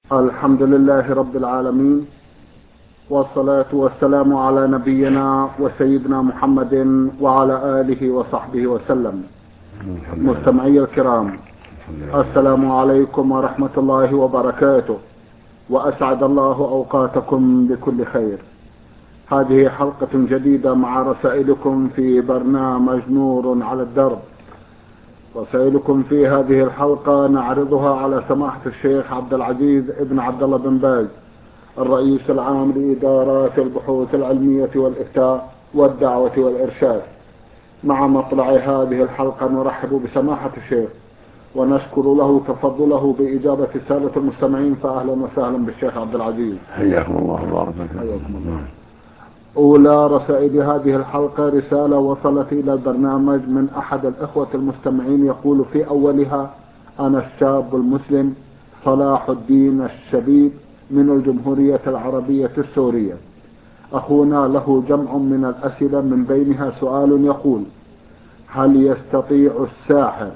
الحمد لله رب العالمين، والصلاة والسلام على نبينا وسيدنا محمد وعلى آله وصحبه وسلم. مستمعي الكرام، السلام عليكم ورحمة الله وبركاته، وأسعد الله أوقاتكم بكل خير. هذه حلقة جديدة مع رسائلكم في برنامج نور على الدرب. رسائلكم في هذه الحلقة نعرضها على سماحة الشيخ عبد العزيز ابن عبد الله بن باز، الرئيس العام لإدارات البحوث العلمية والإفتاء والدعوة والإرشاد. مع مطلع هذه الحلقة نرحب بسماحة الشيخ ونشكر له تفضله بإجابة السادة المستمعين، فأهلا وسهلا بالشيخ عبد العزيز. حياكم الله وبارك فيكم. حياكم الله. أولى رسائل هذه الحلقة رسالة وصلت إلى البرنامج من أحد الإخوة المستمعين، يقول في أولها: أنا الشاب المسلم صلاح الدين الشبيب من الجمهورية العربية السورية. أخونا له جمع من الأسئلة، من بينها سؤال يقول: هل يستطيع الساحر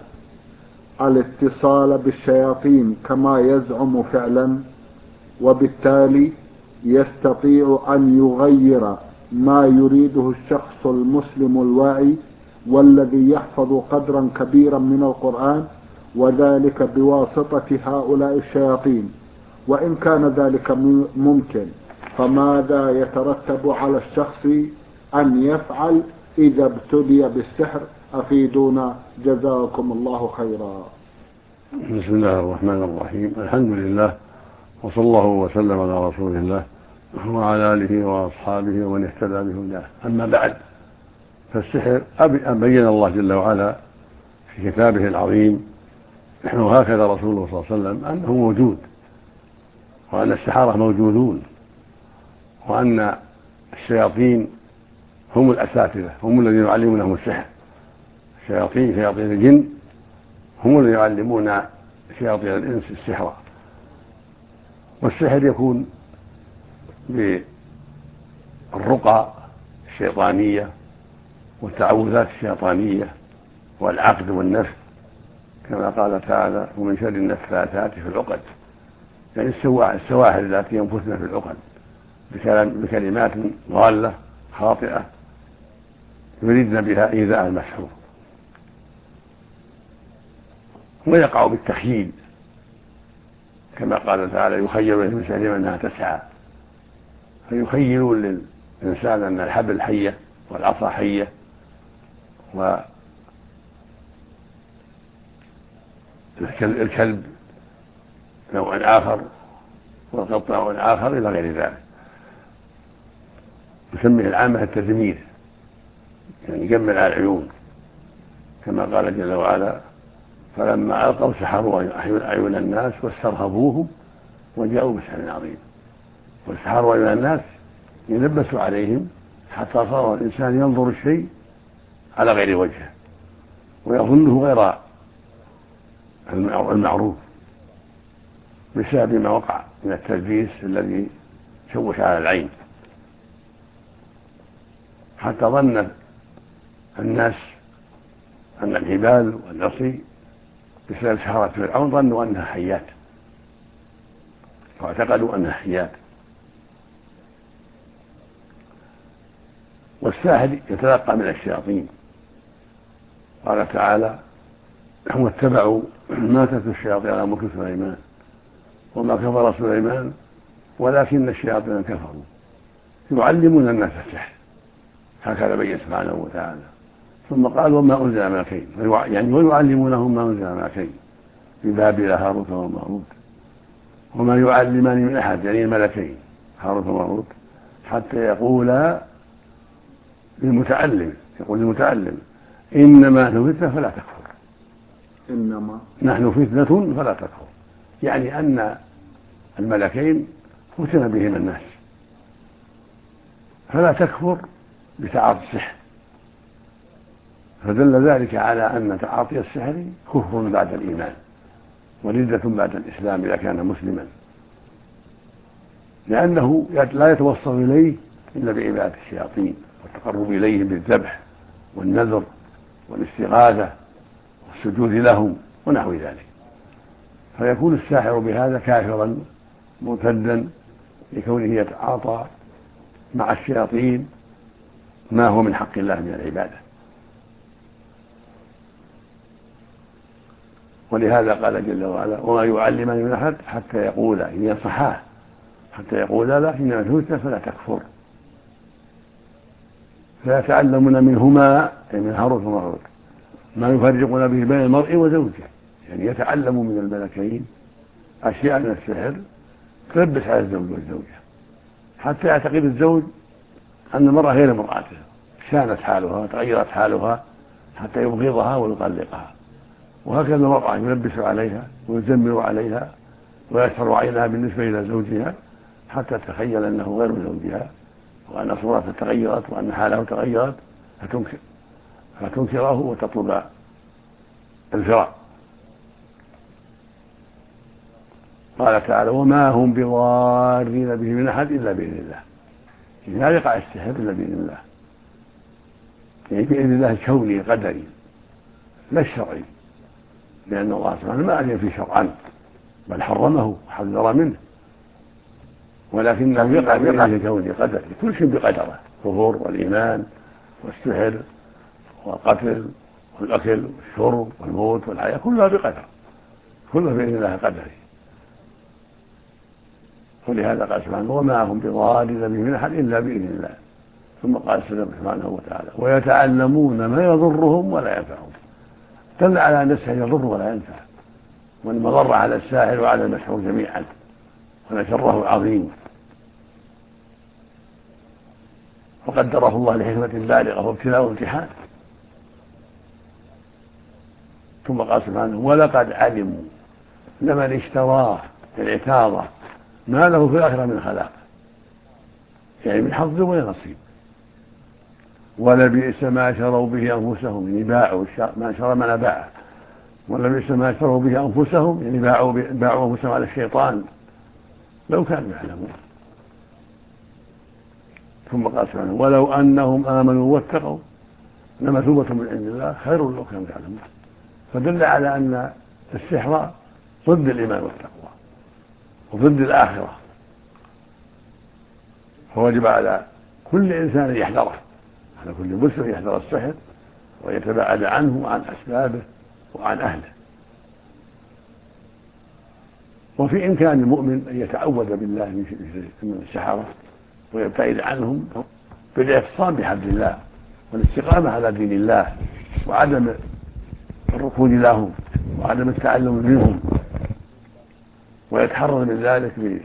الاتصال بالشياطين كما يزعم فعلا، وبالتالي يستطيع أن يغير ما يريده الشخص المسلم الواعي والذي يحفظ قدرا كبيرا من القرآن، وذلك بواسطة هؤلاء الشياطين؟ وإن كان ذلك ممكن، فماذا يترتب على الشخص أن يفعل إذا ابتلي بالسحر؟ أفيدونا جزاكم الله خيرا. بسم الله الرحمن الرحيم. الحمد لله، وصلى الله وسلم على رسول الله وعلى آله وأصحابه ومن اهتدى بهداه. أما بعد، فالسحر بين الله جل وعلا في كتابه العظيم، وهكذا رسوله صلى الله عليه وسلم، أنه موجود، وأن السحرة موجودون، وأن الشياطين هم الأساتذة، هم الذين يعلمونهم السحر. شياطين الجن هم الذين يعلمون شياطين الإنس السحر. والسحر يكون بالرقى الشيطانية والتعوذات الشيطانية والعقد والنفث، كما قال تعالى: ومن شر النفاثات في العقد، يعني السواحل التي ينفثن في العقد بكلمات ضالة خاطئة يريدن بها إيذاء المسحور. ويقع بالتخييل، كما قال تعالى: يخيل إليه من سحرهم أنها تسعى، فيخيلون للإنسان أن الحبل حية والعصا حية والكلب نوع آخر والقط نوع آخر إلى غير ذلك. يسميه العامة التدمير، يعني يجمل على العيون، كما قال جل وعلا: فلما ألقوا سحروا أعين الناس واسترهبوهم وجاءوا بسحر عظيم. والسحروا أعين الناس يلبسوا عليهم حتى صار الإنسان ينظر الشيء على غير وجهه ويظنه غير المعروف، بسبب ما وقع من التلبيس الذي شوش على العين، حتى ظن الناس أن الحبال والعصي بسبب سحرة فرعون ظنوا أنها حيات، واعتقدوا أنها حيات. والساحر يتلقى من الشياطين. قال تعالى: واتبعوا ما تتلو الشياطين على ملك سليمان وما كفر سليمان ولكن الشياطين كفروا يعلمون الناس السحر. هكذا بين سبحانه وتعالى. ثم قال: وما أنزل ملكين، يعني ويعلمونهم ما أنزل ملكين ببابل هاروت وماروت وما يعلمان من أحد، يعني الملكين هاروت وماروت، حتى يقولا للمتعلم، يقول للمتعلم: إنما نحن فتنة فلا تكفر. إنما نحن فتنة فلا تكفر، يعني أن الملكين فتن بهم الناس، فلا تكفر بتعاطي السحر. فدل ذلك على أن تعاطي السحر كفر بعد الإيمان وردة بعد الإسلام إذا كان مسلما، لأنه لا يتوصل إليه إلا بعبادة الشياطين والتقرب إليهم بالذبح والنذر والاستغاثة والسجود لهم ونحو ذلك، فيكون الساحر بهذا كافرا مرتدا لكونه يتعاطى مع الشياطين ما هو من حق الله من العبادة. ولهذا قال جل وعلا: وما يعلمان من أحد حتى يقولا، إن ينصحاه حتى يقولا لا إنما الفتنة فلا تكفر. فيتعلمون منهما، أي من هاروت وماروت، ما يفرقون به بين المرء وزوجه، يعني يتعلموا من الملكين أشياء من السحر تلبس على الزوج والزوجة، حتى يعتقد الزوج أن المرأة غير امرأته، شانت حالها وتغيرت حالها حتى يبغضها ويطلقها. وهكذا المرأة يلبس عليها ويزمر عليها ويسهر عينها بالنسبة إلى زوجها حتى تتخيل أنه غير زوجها، وأن صورته تغيرت وأن حاله تغيرت، فتنكره وتطلب الفراق. قال تعالى: وما هم بضارين به من أحد إلا بإذن الله. لا يقع السحر إلا بإذن الله، يعني بإذن الله الكوني قدري لا الشرعي، لأن الله سبحانه ما أذن فيه شرعا بل حرمه وحذر منه، ولكنه يقع بإذنه الكوني قدري. كل شيء بقدره: الكفر والإيمان والسحر والقتل والأكل والشرب والموت والحياة كلها بقدر، كلها بإذن الله قدري. ولهذا قال سبحانه: وما هم بضارين به من أحد إلا بإذن الله. ثم قال سبحانه وتعالى: ويتعلمون ما يضرهم ولا ينفعهم. دل على أن السحر يضر ولا ينفع، والمضر على الساحر وعلى المسحور جميعا، وأن شره عظيم، وقدره الله لحكمة بالغة وابتلاء وامتحان. ثم قال سبحانه: ولقد علموا لمن اشتراه اعتاضه ما له في الآخرة من خلاق، يعني من حظ ولا نصيب. ولبئس ما شروا به أنفسهم، يعني باعوا ما شرى من باعه. ولبئس ما شروا به أنفسهم، يعني باعوا أنفسهم على الشيطان لو كانوا يعلمون. ثم قال سبحانه: ولو أنهم آمنوا واتقوا لمثوبة من عند الله خير لو كانوا يعلمون. فدل على أن السحر ضد الإيمان والتقوى وضد الآخرة، فوجب على كل إنسان أن يحذره، على كل مسلم يحذر السحر ويتباعد عنه وعن أسبابه وعن أهله. وفي إمكان المؤمن أن يتعوذ بالله من السحرة ويبتعد عنهم بالاعتصام بحبل الله والاستقامة على دين الله وعدم الركود لهم وعدم التعلم منهم، ويتحرر من ذلك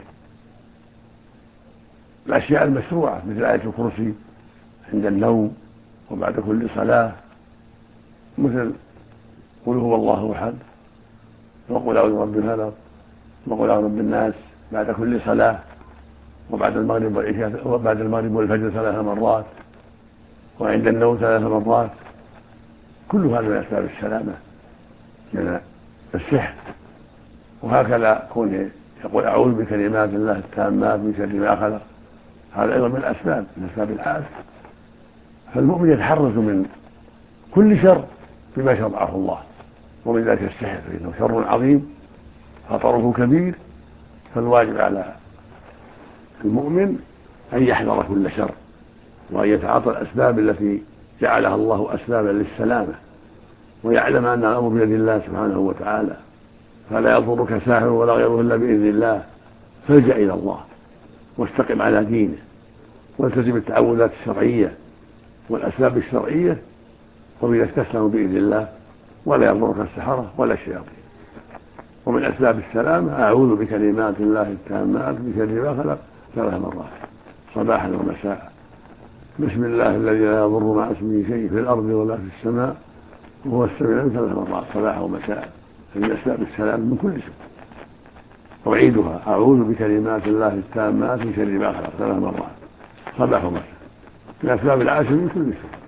بالأشياء المشروعة مثل آية الكرسي عند النوم وبعد كل صلاة، مثل قل هو الله أحد، وقل أعوذ برب الفلق، وقل أعوذ برب الناس بعد كل صلاة، وبعد المغرب والعشاء وبعد المغرب والفجر 3 مرات، وعند النوم 3 مرات. كل هذا من أسباب السلامة من السحر. وهكذا كونه يقول أعوذ بكلمات الله التامات من شر ما خلق، هذا أيضا من الأسباب، من أسباب العافية. فالمؤمن يتحرز من كل شر بما شرعه الله، ومن ذلك السحر فإنه شر عظيم خطره كبير. فالواجب على المؤمن أن يحذر كل شر وأن يتعاطى الأسباب التي جعلها الله أسبابا للسلامة، ويعلم أن الأمر بيد الله سبحانه وتعالى، فلا يضرك ساحر ولا غيره إلا بإذن الله. فالجأ إلى الله واستقم على دينه والتزم التعوذات الشرعية والأسباب الشرعية، وبذلك تسلم بإذن الله ولا يضرك السحرة ولا الشياطين. ومن أسباب السلامة أعوذ بكلمات الله التامات من شر ما خلق 3 مرات صباحا ومساء. بسم الله الذي لا يضر مع اسمه شيء في الأرض ولا في السماء وهو السميع 3 مرات صباحا ومساء، من أسباب السلام من كل سوء. أعيدها: أعوذ بكلمات الله التامات من شر ما خلق 3 مرات صباحا ومساء، من أسباب العافية من كل سوء.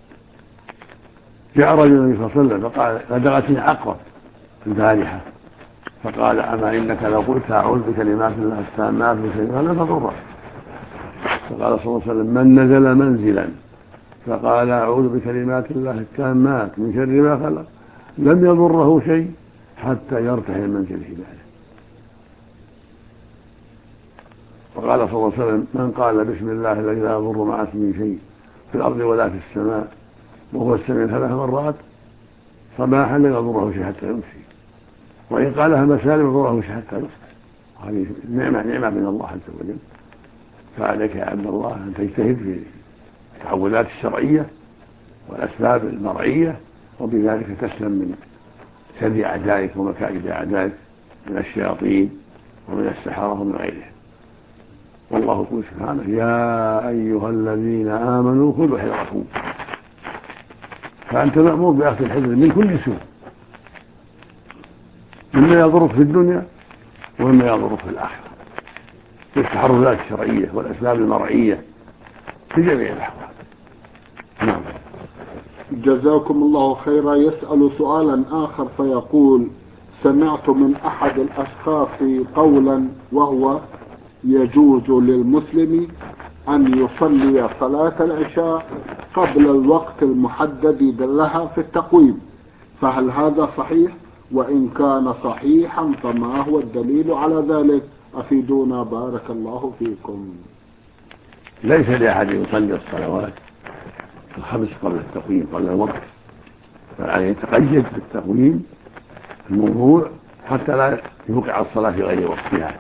جاء رجل النبي صلى الله عليه وسلم فقال: لدغتني عقرب البارحة، فقال: أما إنك لو قلت أعوذ بكلمات الله التامات من شر ما لم تضره. فقال صلى الله عليه وسلم: من نزل منزلا فقال أعوذ بكلمات الله التامات من شر ما خلق لم يضره شيء حتى يرتحل من منزله ذلك. وقال صلى الله عليه وسلم: من قال بسم الله الذي لا يضر مع اسمه شيء في الأرض ولا في السماء وهو السميع 3 مرات صباحا لا يضره شيء حتى يمسي، وإن قالها مساء لا يضره شيء حتى يصبح. هذه نعمة من الله عز وجل. فعليك يا عبد الله أن تجتهد في التعوذات الشرعية والأسباب المرعية، وبذلك تسلم من شر أعدائك ومكائد أعدائك من الشياطين ومن السحرة ومن غيرهم. والله يقول سبحانه: يا أيها الذين آمنوا خذوا حذركم. فأنت مأمور بأخذ الحذر من كل سوء، مما يضرك في الدنيا ومما يضرك في الآخرة، بالتحرزات الشرعية والأسباب المرعية في جميع الأحوال. نعم. جزاكم الله خيرا. يسأل سؤالا آخر فيقول: سمعت من أحد الأشخاص قولا، وهو: يجوز للمسلم أن يصلي صلاة العشاء قبل الوقت المحدد لها في التقويم، فهل هذا صحيح؟ وإن كان صحيحا فما هو الدليل على ذلك؟ أفيدونا بارك الله فيكم. ليس لأحد يصلي الصلوات الخمس قبل التقويم قبل الوقت، فعليه يتقيد بالتقويم الموضوع حتى لا يوقع الصلاة في غير وقتها،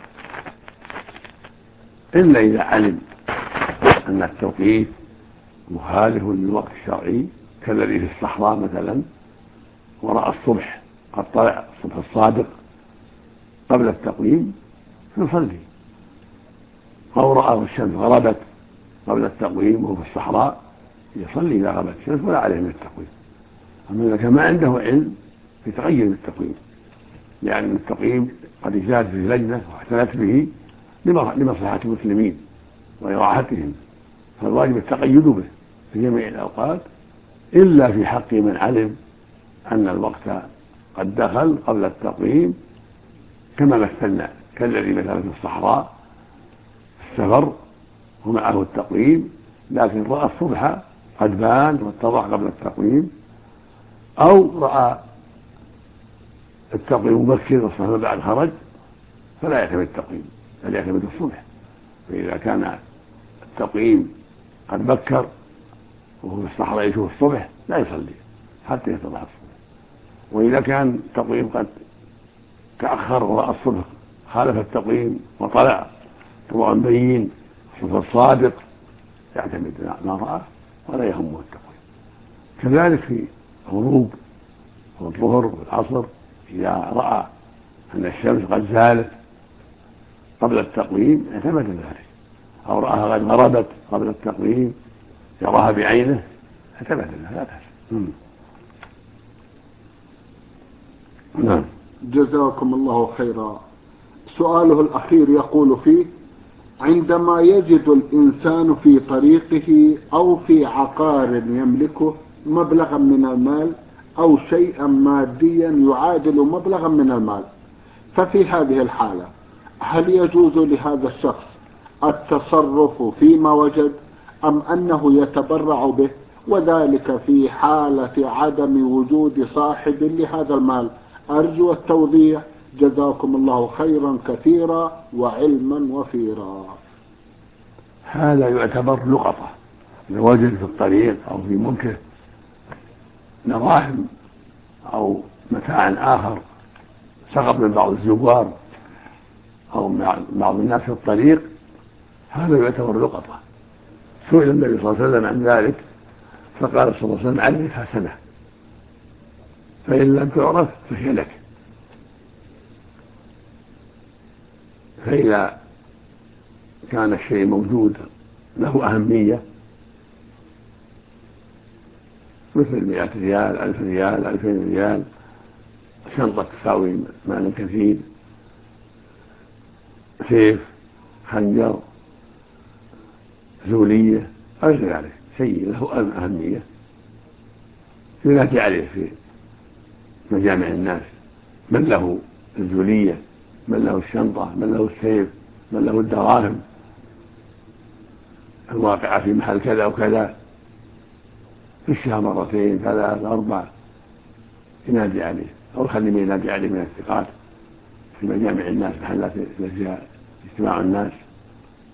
إلا إذا علم أن التوقيت مخالف للوقت الشرعي، كالذي في الصحراء مثلا ورأى الصبح قد طلع الصبح الصادق قبل التقويم فيصلي، أو رأى الشمس غربت قبل التقويم وهو في الصحراء يصلي إذا غربت الشمس ولا عليه من التقويم. أما إذا كان ما عنده علم يتغير بالتقويم، لأن التقويم قد اجتهدت في لجنة واعتنت به لمصلحة المسلمين وإراحتهم، فالواجب التقيد به في جميع الأوقات، إلا في حق من علم أن الوقت قد دخل قبل التقويم، كما مثلنا كالذي مثلا في الصحراء في السفر ومعه التقويم لكن رأى الصبح قد بان واتضح قبل التقويم، أو رأى التقويم مبكر والصلاة بعد خرج، فلا يعتمد التقويم بل يعتمد الصبح. فإذا كان التقويم قد بكر وهو في الصحراء يشوف الصبح لا يصلي حتى يتضح الصبح. وإذا كان التقويم قد تأخر ورأى الصبح خالف التقويم وطلع طلوع بين الصبح الصادق يعتمد ما رأى ولا يهمه التقويم. كذلك في الغروب والظهر والعصر إذا رأى أن الشمس قد زالت قبل التقويم اعتمد ذلك، أو رآها قد غربت قبل التقويم يراها بعينه اعتمد ذلك، لا بأس. نعم. جزاكم الله خيرا. سؤاله الأخير يقول فيه: عندما يجد الإنسان في طريقه أو في عقار يملكه مبلغا من المال أو شيئا ماديا يعادل مبلغا من المال، ففي هذه الحالة هل يجوز لهذا الشخص التصرف فيما وجد أم أنه يتبرع به، وذلك في حالة عدم وجود صاحب لهذا المال؟ أرجو التوضيح، جزاكم الله خيرا كثيرا وعلما وفيرا. هذا يعتبر لقطة، إذا وجد في الطريق أو في ملكه دراهم أو متاع آخر سقط من بعض الزوار أو بعض الناس في الطريق، هذا يعتبر لقطة. سئل النبي صلى الله عليه وسلم عن ذلك فقال صلى الله عليه وسلم: عرفها سنة، فإن لم تعرف فهي لك. فإذا كان الشيء موجود له أهمية مثل 100 ريال 1000 ريال 2000 ريال، شنطة تساوي مال كثير، سيف، خنجر، زولية، غير ذلك، شيء له أهمية ينادي عليه في مجامع الناس: من له الزولية، من له الشنطة، من له السيف، من له الدراهم الواقعة في محل كذا وكذا في الشهر 2 3 4، ينادي عليه، أو يخلي من ينادي عليه من الثقات في مجامع الناس، محلات التي فيها اجتماع الناس،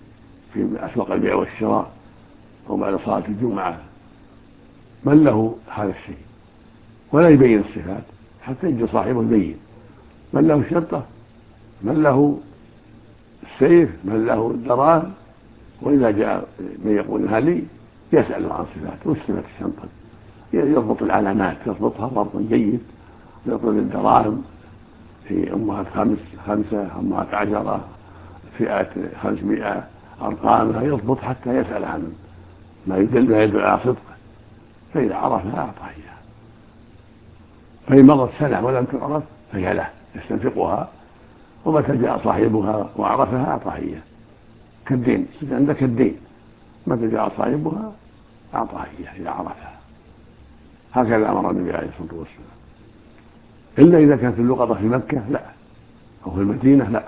في أسواق البيع والشراء أو بعد صلاة الجمعة من له هذا الشيء ولا يبين الصفات حتى يجي صاحبه يبين من له الشرطة من له السيف من له الدراهم، وإذا جاء من يقول هذه يسأل عن صفات وصفة الشنطة، يضبط العلامات يضبطها ضبطا جيد، يضبط الدراهم في أمهات 5 أمهات 10 فئات 500 أرقامها يضبط حتى يسأل عن ما يدل على صدقه، فإذا عرفها أعطاه إياها، فإن مضت سنة ولم تعرف فهي له يستنفقها، ومتى جاء صاحبها وعرفها أعطاه إياه كالدين، عندك الدين متى جاء صاحبها أعطاه إياه إذا عرفها. هكذا أمر النبي عليه الصلاة والسلام، إلا إذا كانت اللقطة في مكة لا، أو في المدينة لا،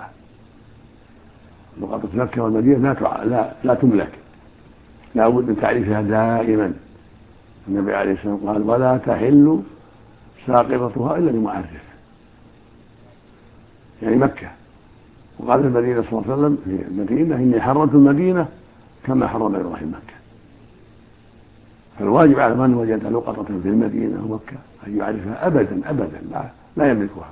لقطة مكة والمدينة لا تملك، لا بد من تعريفها دائما. النبي عليه الصلاة والسلام قال ولا تحل ساقطتها إلا لمعرف، يعني مكة. وقال المدينة صلى الله عليه وسلم في المدينة إني حرمت المدينة كما حرم إبراهيم مكة، فالواجب على من وجد لقطة في المدينة ومكة أن يعرفها أبدا أبدا لا يملكها،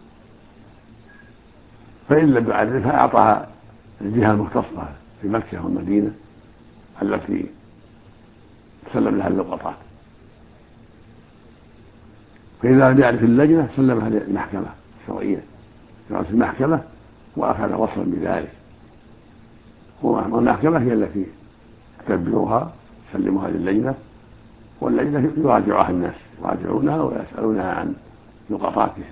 فإن لم يعرفها أعطاها الجهة المختصة في مكة والمدينة التي سلم لها اللقطات، فإذا لم يعرف اللجنة سلمها للمحكمة الشرعية في المحكمة وأخذ وصلا بذلك، والمحكمة هي التي تدبرها تسلمها للجنة، واللجنة يراجعها الناس يراجعونها ويسألونها عن لقطاتهم.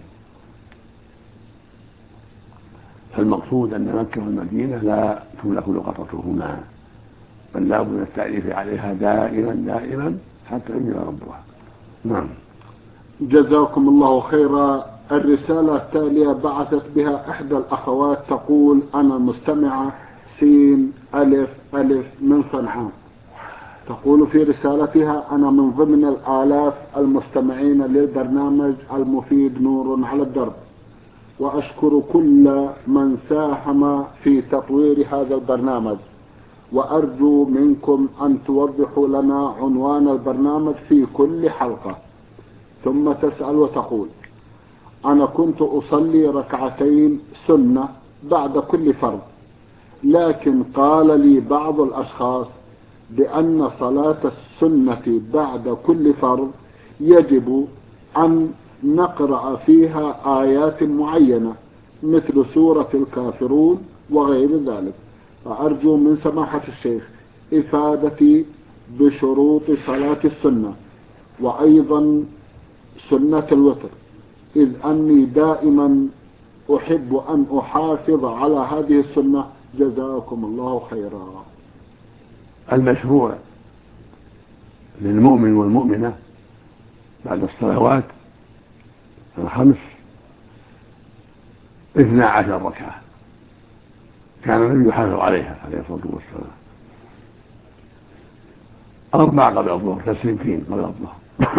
فالمقصود أن مكة والمدينة لا تملك لقطتهما، بل لا بد من التعريف عليها دائما دائما حتى يجري ربها. نعم. جزاكم الله خيرا. الرسالة التالية بعثت بها إحدى الأخوات تقول أنا مستمعة سين ألف ألف من صنعاء، تقول في رسالتها أنا من ضمن الآلاف المستمعين للبرنامج المفيد نور على الدرب، وأشكر كل من ساهم في تطوير هذا البرنامج، وأرجو منكم أن توضحوا لنا عنوان البرنامج في كل حلقة. ثم تسأل وتقول أنا كنت أصلي ركعتين سنة بعد كل فرض، لكن قال لي بعض الأشخاص بأن صلاة السنة بعد كل فرض يجب أن نقرأ فيها آيات معينة مثل سورة الكافرون وغير ذلك، فأرجو من سماحة الشيخ إفادتي بشروط صلاة السنة وأيضا سنة الوتر، إذ أني دائما أحب أن أحافظ على هذه السنة. جزاكم الله خيرا. المشروع للمؤمن والمؤمنة بعد الصلوات 5 12 ركعة كان النبي يحافظ عليها عليه الصلاة والسلام، 4 قبل الظهر، تسليمتين قبل الظهر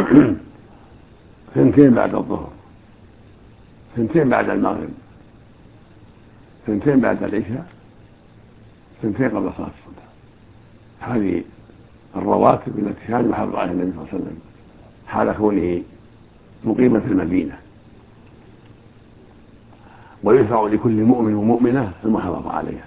2 بعد الظهر، 2 بعد المغرب، 2 بعد العشاء، 2 قبل صلاة الصبح. هذه الرواتب التي كان يحافظ عليها النبي صلى الله عليه وسلم حال كونه مقيما في المدينة، ويشرع لكل مؤمن ومؤمنة المحافظة عليها.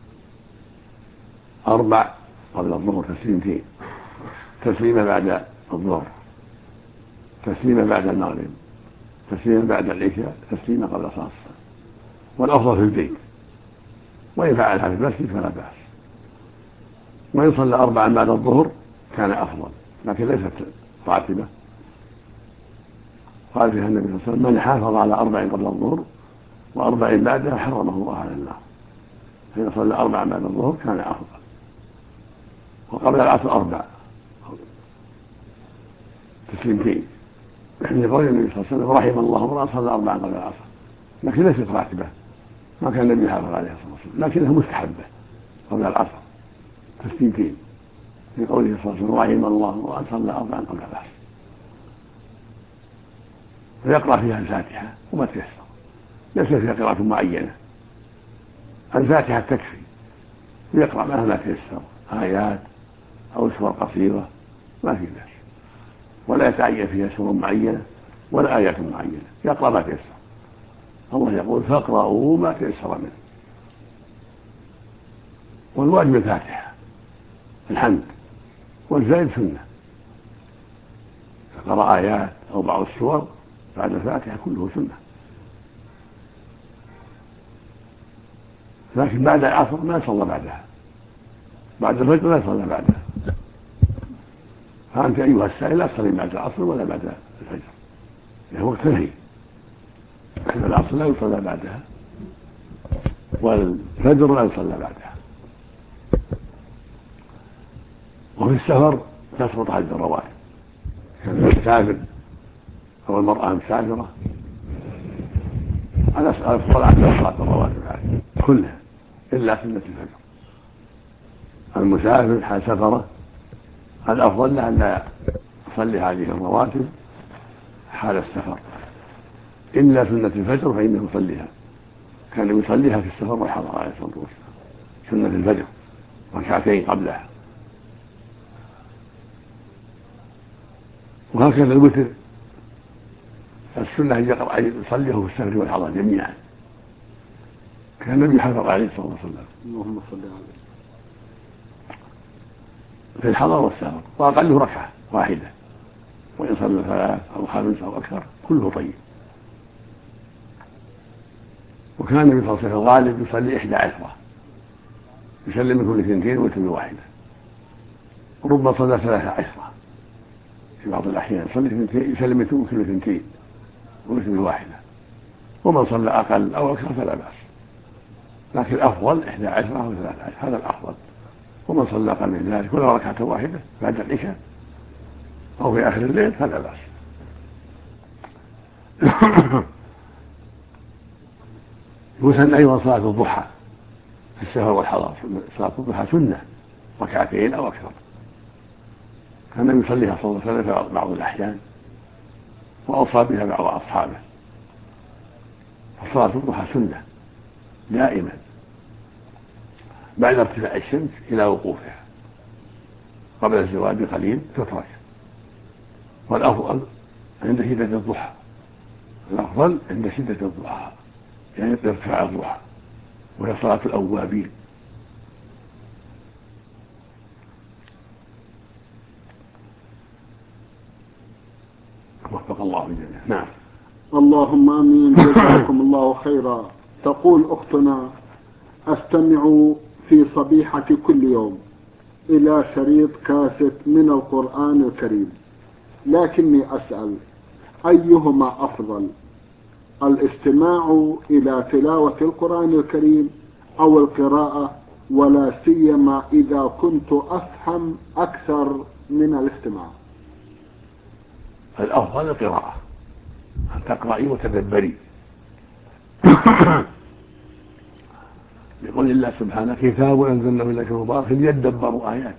4 قبل الظهر، تسليمتين، تسليمة بعد الظهر، تسليمة بعد المغرب، تسليمة بعد العشاء، تسليمة قبل صلاة الصبح. والأفضل في البيت، وإن فعلها في المسجد فلا بأس. وإن صلى 4 بعد الظهر كان أفضل، لكن ليست راتبة. قال فيها النبي صلى الله عليه وسلم من حافظ على 4 قبل الظهر و4 بعدها حرمه الله على النار. فإذا صلى 4 بعد الظهر كان أفضل. وقبل العصر 4 تسليمتين، لقول النبي صلى الله عليه وسلم رحم الله امرأ صلى 4 قبل العصر، لكن ليست راتبة، ما كان النبي يحافظ عليها صلى الله عليه وسلم، لكنها مستحبة قبل العصر تسليمتين، لقوله صلى الله عليه وسلم رحم الله امرأ صلى 4 قبل العصر. فيقرأ فيها الفاتحة وما تيسر، ليس فيها قراءة معينة، الفاتحة تكفي، يقرأ ما تيسر، آيات أو سور قصيرة ما في بأس، ولا يتعين فيها سور معينة ولا آيات معينة، يقرأ ما تيسر. الله يقول فاقرأوا ما تيسر منه. والواجب الفاتحة الحمد، والزائد سنة. قرأ آيات أو بعض السور بعد الفاتحة كله سنة. لكن بعد العصر ما يصلى بعدها، بعد الفجر لا يصلى بعدها. فأنت أيها السائل لا تصلي بعد العصر ولا بعد الفجر، هو وقت نهي. العصر لا يصلى بعدها والفجر لا يصلى بعدها. وفي السفر تسقط حج الرواتب، كان المسافر أو المرأة مسافرة على الصلاة الرواتب عليه كلها إلا سنة الفجر. المسافر حال سفره الأفضل له أن لا يصلي هذه الرواتب حال السفر إلا سنة الفجر فإنه يصليها، كان يصليها في السفر والحضر عليه الصلاة والسلام، سنة الفجر ركعتين قبلها. وهكذا الوتر السنة أن يقرأ يصليه في السفر والحضر جميعا، كان النبي حفظ عليه الصلاة والسلام اللهم صل عليه في الحضر والسفر، وأقله ركعة واحدة، وإن صلى 3 أو 5 أو أكثر كله طيب. وكان النبي صلى الله عليه وسلم الغالب يصلي 11، يسلم من كل 2 ويتم بواحدة، وربما صلى 13 في بعض الأحيان، يسلم من كل 2 ويتم بواحدة. ومن صلى أقل أو أكثر فلا بأس، لكن الأفضل 11 أو 13، هذا الأفضل. ومن صلى أقل من ذلك ولو ركعة واحدة بعد العشاء أو في آخر الليل فلا بأس. يسن أيضا صلاة الضحى في السفر والحضر، صلاة الضحى سنة 2 أو أكثر، كان يصليها صلى الله عليه وسلم في بعض الأحيان وأوصى بها بعض أصحابه. فصلاة الضحى سنة دائما بعد ارتفاع الشمس إلى وقوفها، قبل الزواج بقليل تترك. والأفضل عند شدة الضحى، الأفضل عند شدة الضحى يعني ارتفاع الضحى، وهي صلاة الأوابين. وفق الله الجميع. نعم. اللهم آمين. جزاكم الله خيرا. تقول أختنا: أستمع في صبيحة كل يوم إلى شريط كاسيت من القرآن الكريم، لكني أسأل أيهما أفضل، الاستماع إلى تلاوة القرآن الكريم أو القراءة، ولا سيما إذا كنت أفهم أكثر من الاستماع؟ الأفضل القراءة، أن تقرأي وتدبري. يقول الله سبحانه: كتاب أنزلناه إليك مبارك ليدبروا آياته.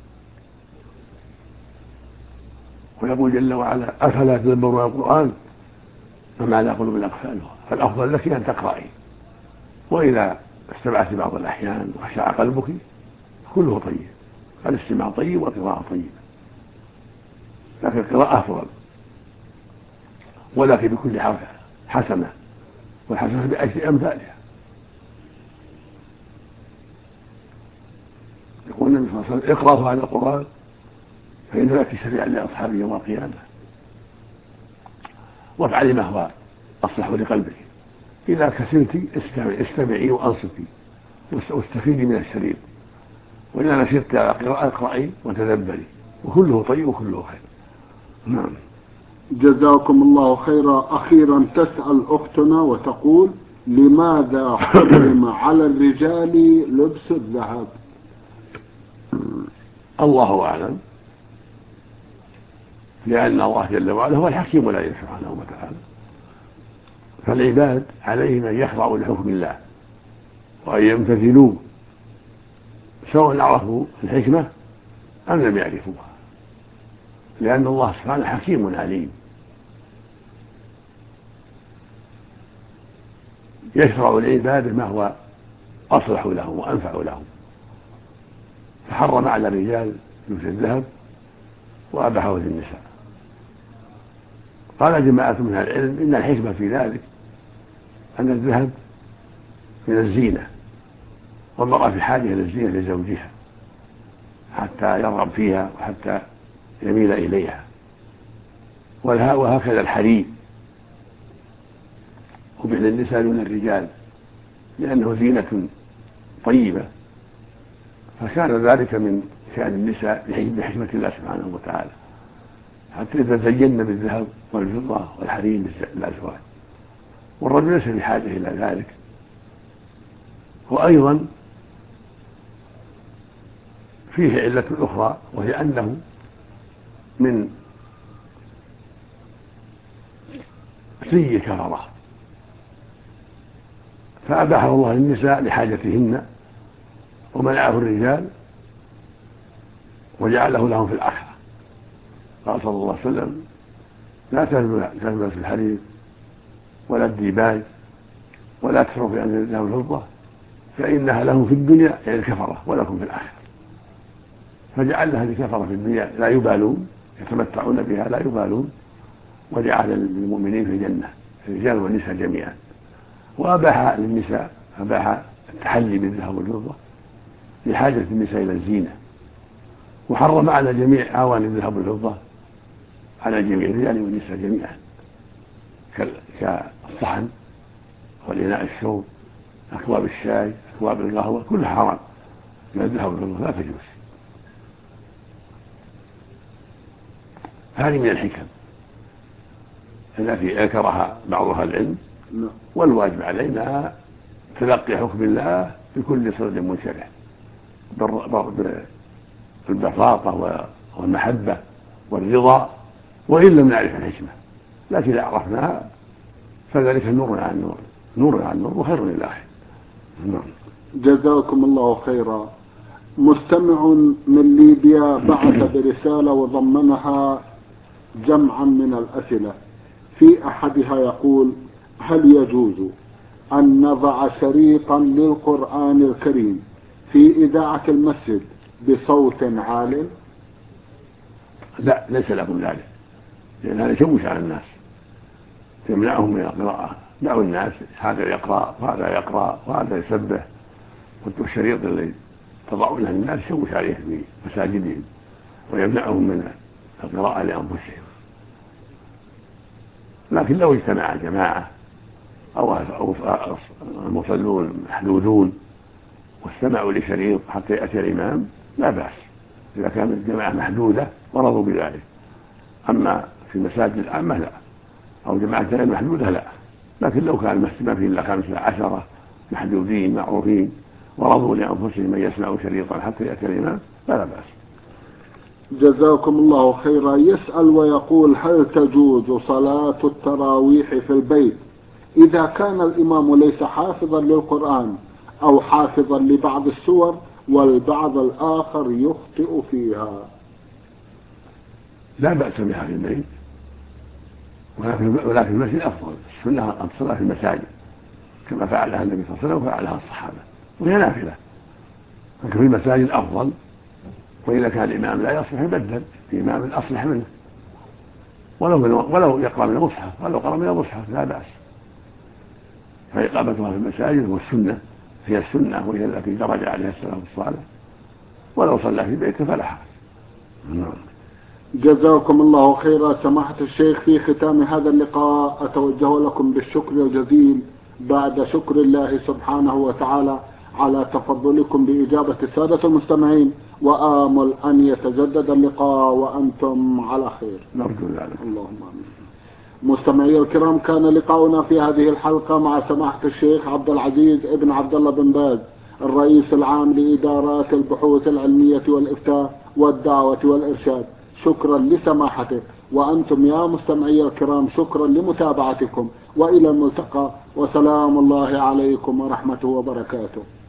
ويقول جل وعلا: أفلا تدبرون القرآن أم على قلوب أقفالها. فالأفضل لك أن تقرأي، وإذا استمعت بعض الأحيان وخشع قلبك كله طيب، الاستماع طيب والقراءة طيبة، لكن القراءة أفضل، ولكن بكل حرف حسنة، والحسنة بأجر أمثالها. يقول النبي صلى الله عليه وسلم: اقرأوا هذا القرآن فإنه يأتي شفيعا لأصحابه يوم القيامة. وافعلي ما هو أصلح لقلبك، إذا كسلت استمعي وأنصتي واستفيدي من الشريط، وإذا نشطت على قراءة اقرأي وتدبري، وكله طيب وكله خير. نعم. جزاكم الله خيرا. أخيرا تسأل أختنا وتقول: لماذا حرم على الرجال لبس الذهب؟ الله أعلم، لأن الله جل وعلا هو الحكيم العليم سبحانه وتعالى، فالعباد عليهم أن يخضعوا لحكم الله وأن يمتثلوا، سواء عرفوا الحكمة أم لم يعرفوها، لأن الله سبحانه حكيم عليم، يشرع العباد ما هو أصلح لهم وأنفع لهم، فحرم على الرجال لبس الذهب وأباحه للنساء. قال جماعة من أهل العلم إن الحكمة في ذلك أن الذهب من الزينة، والمرأة في حاجة إلى الزينة لزوجها حتى يرغب فيها وحتى يميل إليها، وهكذا الحرير قبح للنساء دون الرجال لأنه زينة طيبة، فكان ذلك من شأن النساء بحكمة الله سبحانه وتعالى حتى يتزين بالذهب والفضة والحرير للأزواج، والرجل ليس بحاجة إلى ذلك. وأيضا فيه علة أخرى، وهي أنه من سيء كفرة، فأباحه الله للنساء لحاجتهن ومنعه الرجال وجعله لهم في الآخرة. قال صلى الله عليه وسلم: لا تلبس الحرير ولا الديباج ولا تسروا في أمر الذهب والفضة فإنها لهم في الدنيا يعني الكفرة ولكم في الآخرة. فجعل لها الكفرة في الدنيا لا يبالون، يتمتعون بها لا يبالون، وجعل للمؤمنين في الجنة الرجال والنساء جميعا. وأباح للنساء أباح التحلي بالذهب والفضة لحاجة النساء إلى الزينة، وحرم على جميع أواني الذهب والفضة على جميع الرجال والنساء جميعا، كالصحن والإناء الشرب، أكواب الشاي، أكواب القهوة، كلها حرام من الذهب والفضة لا تجوز. هذه من الحكم التي ذكرها بعض أهل العلم، والواجب علينا تلقي حكم الله بكل صدر منشرح بالبساطة والمحبة والرضا، وإن لم نعرف الحكمة، لكن إذا عرفناها فذلك نور عن نور، نور عن نور وخير للآخر. جزاكم الله خيرا. مستمع من ليبيا بعث برسالة وضمنها جمعا من الأسئلة، في أحدها يقول: هل يجوز أن نضع شريطا للقرآن الكريم في إذاعة المسجد بصوت عال؟ لا، ليس لكم ذلك، لأن هذا يشوش على الناس، يمنعهم من القراءة. دعوا الناس، هذا يقرأ وهذا يقرأ وهذا يسبح، والشريط الذي تضعونه للناس يشوش عليه في مساجدهم ويمنعهم من القراءة لأنفسهم. لكن لو اجتمع جماعة أو المصلون محدودون واستمعوا لشريط حتى يأتي الإمام لا بأس، إذا كانت الجماعة محدودة ورضوا بذلك. أما في المساجد العامة لا، أو جماعة غير محدودة لا. لكن لو كان المسجد ما فيه إلا 15 محدودين معروفين ورضوا لأنفسهم أن يسمعوا شريطا حتى يأتي الإمام فلا بأس. جزاكم الله خيرا. يسأل ويقول: هل تجوز صلاة التراويح في البيت إذا كان الإمام ليس حافظا للقرآن أو حافظا لبعض السور والبعض الآخر يخطئ فيها؟ لا بأس بها في البيت، ولكن المسجد أفضل. السنة أن تصلى في المساجد كما فعلها النبي صلى الله عليه وسلم وفعلها الصحابة، وهي نافلة، لكن في المساجد أفضل. وإذا كان الإمام لا يصلح يبدل بإمام أصلح منه، ولو يقرأ من المصحف، ولو قرأ من المصحف لا بأس. فإقامتها في المساجد والسنة هي السنة، وهي التي درج عليها السلف الصالح، ولو صلى في بيته فلا حرج. جزاكم الله خيرا. سماحة الشيخ، في ختام هذا اللقاء أتوجه لكم بالشكر الجزيل بعد شكر الله سبحانه وتعالى على تفضلكم بإجابة السادة المستمعين، وآمل أن يتجدد اللقاء وأنتم على خير. نرجو ذلك. اللهم آمين. مستمعي الكرام، كان لقاؤنا في هذه الحلقة مع سماحة الشيخ عبد العزيز ابن عبد الله بن باز، الرئيس العام لإدارات البحوث العلمية والإفتاء والدعوة والإرشاد. شكرا لسماحته، وأنتم يا مستمعي الكرام شكرا لمتابعتكم، وإلى الملتقى، وسلام الله عليكم ورحمته وبركاته.